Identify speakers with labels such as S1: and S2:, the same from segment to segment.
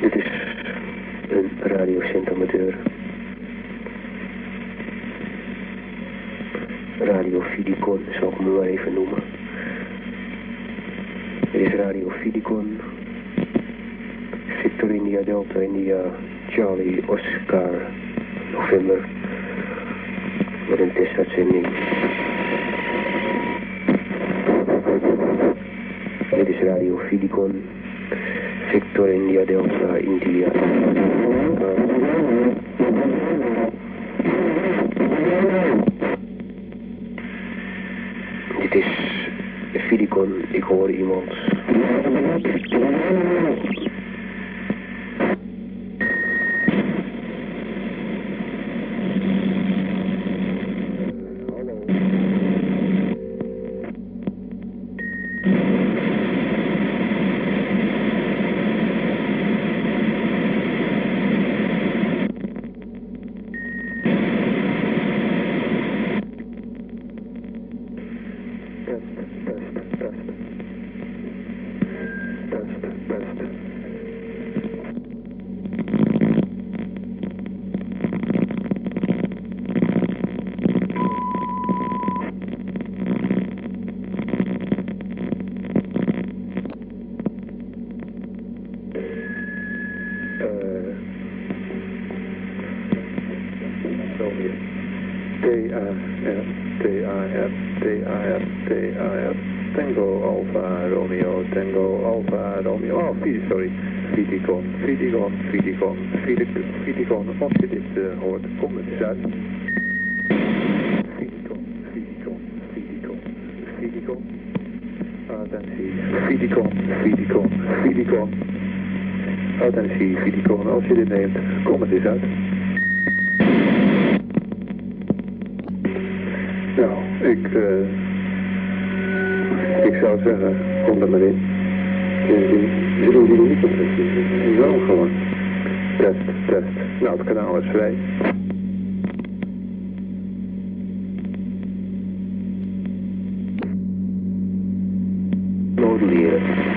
S1: Dit is een radiocentamateur. Radio Fidicon zal ik hem maar even noemen. Dit is Radio Fidicon. Victor India Delta India Charlie Oscar November. Met een testuitzending. Dit is Radio Fidicon. Victor India Delta India. Dit is Fidicon, ik hoor iemand.
S2: Fidicon, als je dit hoort, kom het eens uit. Fidicon. Attentie, Fidicon. Attentie, Fidicon, als je dit neemt, kom het eens uit. Nou, ik zou zeggen, kom er maar in. Zullen jullie niet op het wel gewoon. Test. Nou, het kanaal is vrij.
S1: Moduleren.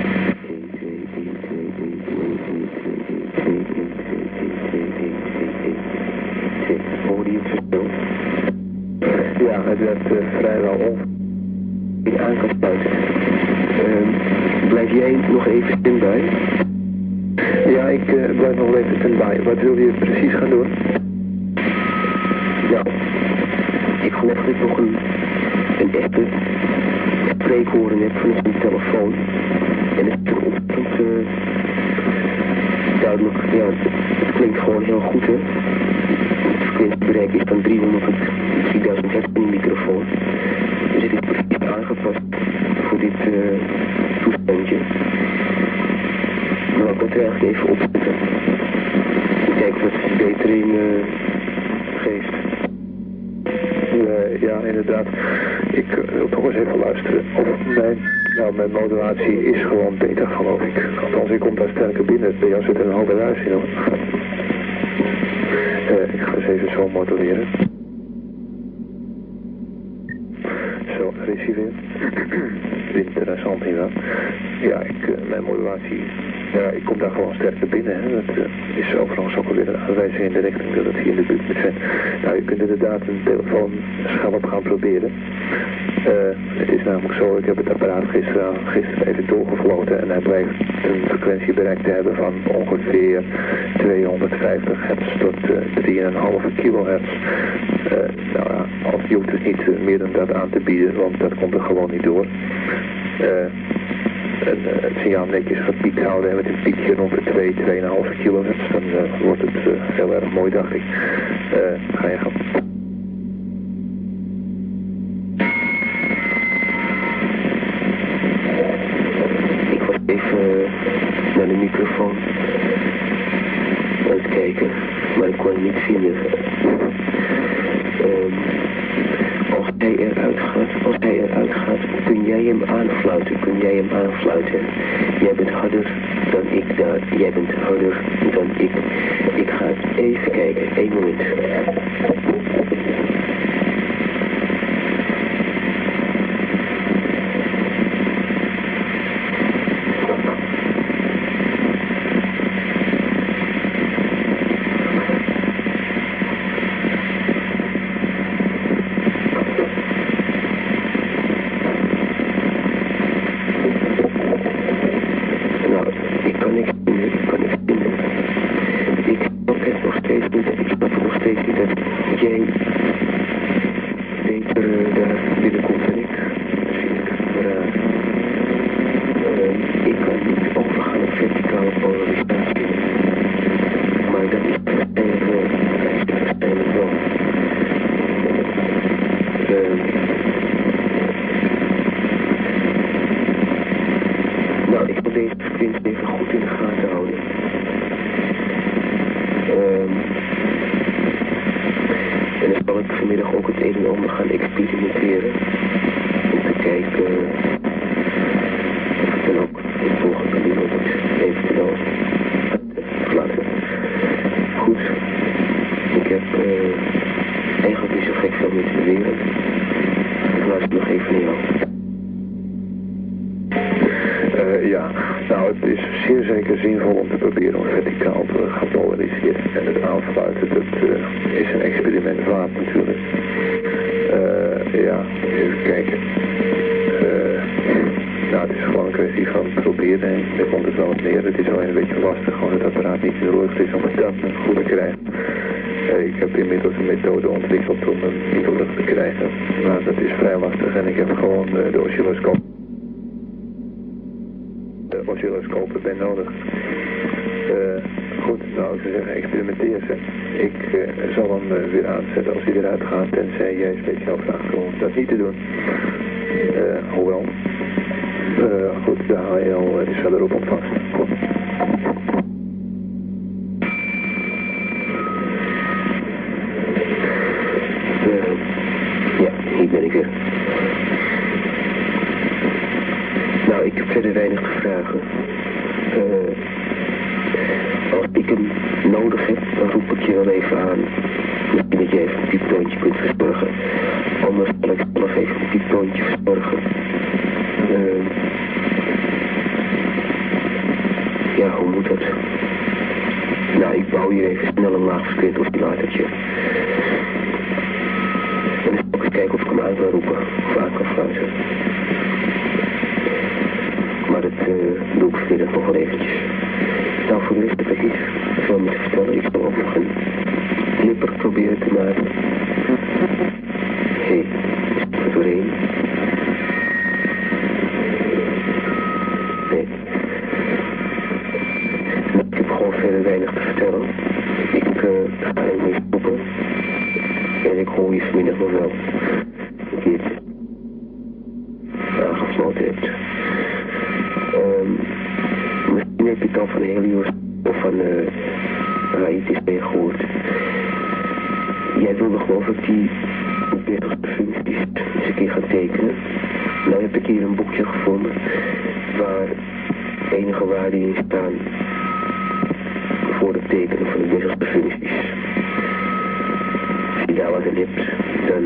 S1: Hoorde je het verschil?
S2: Ja, het werd vrijwel on.
S1: Die aan kan sluiten. Blijf jij nog even standby?
S2: Ja, ik blijf nog even standby. Wat wil je precies gaan doen?
S1: Nou, ik geloof dat ik nog een echte spreekhoren heb van een telefoon. En het is ontzettend duidelijk, ja, het klinkt gewoon heel goed, hè. Het frequentiebereik is van 300 tot 3000 hertz in de microfoon. Dus het is precies aangepast voor dit toestandje. Maar ik kan het eigenlijk even opzetten. Kijken wat verbetering geeft.
S2: Ja, inderdaad. Ik wil toch eens even luisteren. Mijn modulatie is gewoon beter, geloof ik. Althans, ik kom daar sterker binnen. Bij jou zit er een hoge ruis in, hoor. Ik ga eens even zo moduleren. Zo, er is hij weer. Interessant hieraan. Ja, mijn modulatie, ja, ik kom daar gewoon sterker binnen. Hè. Dat is overigens ook alweer een aanwijzing in de richting dat het hier in de buurt moet zijn. Nou, je kunt inderdaad een telefoon schelp gaan proberen. Het is namelijk zo, ik heb het apparaat gisteren even doorgefloten en hij blijkt een frequentie bereikt te hebben van ongeveer 250 hertz tot 3,5 kilohertz. Nou ja, je hoeft dus niet meer dan dat aan te bieden, want dat komt er gewoon niet door. Het signaal netjes gepiekt houden met een piekje rond de 2,5 kilohertz, dan wordt het heel erg mooi, dacht ik. Ga je gaan.
S1: Even naar de microfoon uitkijken, maar ik kon hem niet vinden. Als hij eruit gaat, kun jij hem aanfluiten. Jij bent harder dan ik daar, jij bent harder dan ik. Ik ga even kijken, 1 moment. Ik kan niet overgaan op verticale polarisatie. Maar dat is waarschijnlijk wel. Nou, ik wil deze frequentie even goed in de gaten houden. En dan zal ik vanmiddag ook het een en ander gaan experimenteren. Om te kijken of ik dan ook in het volgende uur het eventueel verlaten. Goed. Ik heb eigenlijk niet zo gek veel meer te beweren. Ik luister nog even naar jou.
S2: Ja, nou het is zeer zeker zinvol om te proberen om verticaal te gaan polariseren. En het aansluiten, dat is een experiment waard natuurlijk. Ja, even kijken. Nou, het is gewoon een kwestie van proberen en daar komt het wel op neer. Het is alleen een beetje lastig, gewoon het apparaat niet in de lucht is om het dan goed te krijgen. Ik heb inmiddels een methode ontwikkeld om hem in de lucht te krijgen. Maar dat is vrij lastig en ik heb gewoon de oscilloscoop. Oscilloscopen ben nodig. Goed, nou ik zou zeggen, experimenteer ze. Ik zal hem weer aanzetten als hij eruit gaat, tenzij jij speciaal vraagt om dat niet te doen. Hoewel. Goed, de HL is verder op ontvangst. Goed.
S1: Ja, hier ben ik weer. Nou, ik heb verder weinig te vragen. Als ik hem nodig heb, dan roep ik je wel even aan. Misschien dat je even een pieptoontje kunt verzorgen. Anders zal ik zelf even een pieptoontje verzorgen. Ja, hoe moet dat? Nou, ik bouw hier even snel een laagfrequent oscillatortje. En dan zal ik eens kijken of ik hem aan kan roepen. Of aan kan fluiten. Maar dat doe ik vanmiddag nog wel eventjes. Nou, voor de rest heb ik niet veel meer te vertellen. Ik zal ook nog een knipper proberen te maken. Hé, is het er doorheen? Nee. Nou, ik heb gewoon verder weinig te vertellen. Ik ga ermee stoppen. En ik hoor je vanmiddag nog wel een keertje aangesloten hebt. Misschien heb je het al van Helios of van ITC gehoord. Jij wilde geloof ik die 30ste functies eens een keer gaan tekenen. Nou heb ik hier een boekje gevonden waar enige waarden in staan voor het tekenen van de 30ste functies. Als je daar wat in hebt, dan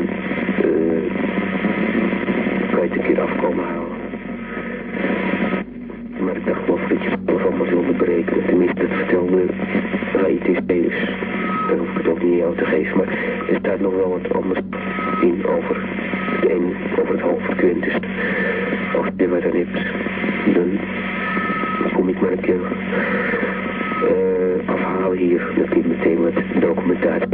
S1: kan je het een keer afkomen halen. Maar ik dacht wel dat je het zelf allemaal wilde berekenen. Tenminste, dat vertelde ITC dus. Dan hoef ik het ook niet aan jou te geven. Maar er staat nog wel wat anders in over het een, over het hoogfrequent. Dus als je er wat aan hebt, dan kom ik maar een keer afhalen hier. Dan kun je meteen wat documentatie